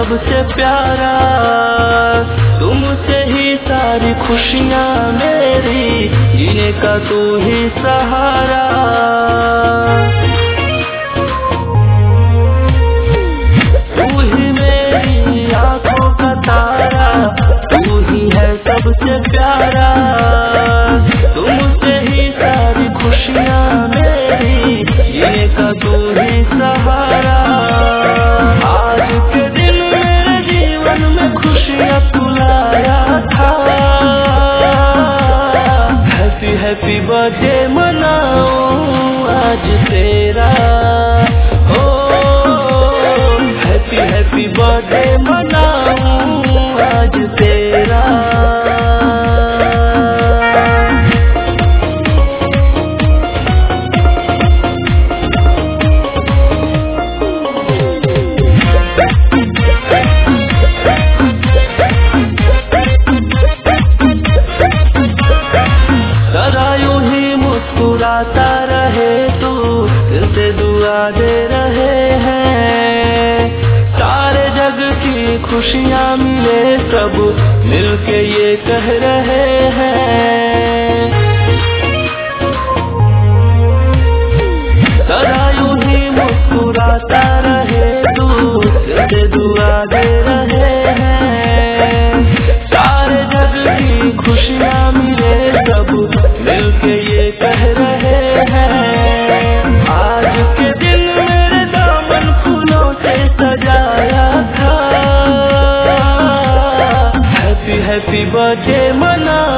सबसे प्यारा, तुमसे ही सारी खुशियाँ मेरी, जीने का तू ही सहारा। तू ही मेरी आँखों का तारा, तू ही है सबसे प्यारा, तुमसे ही सारी खुशियाँ मेरी, जीने का तू ही सहारा। आज के दिन मेरे जीवन में खुशियाँ तू लाया था, हैप्पी हैप्पी बर्थडे मनाऊं आज तेरा, हो हैप्पी हैप्पी बर्थडे मनाऊं आज तेरा। सदा यूं ही मुस्कुराता रहे तू, दिल से दुआ दे रहे हैं, सारे जग की खुशियाँ मिले सब मिलके ये कह रहे हैं। सदा यूं ही मुस्कुराता रहे तू, दिल से दुआ दे रहे हैं, सारे जग की खुशियाँ मिले सब मिलके ये कह रहे हैं। आज के दिन मेरे दामन फूलों से सजाया था, हैप्पी हैप्पी बर्थडे मना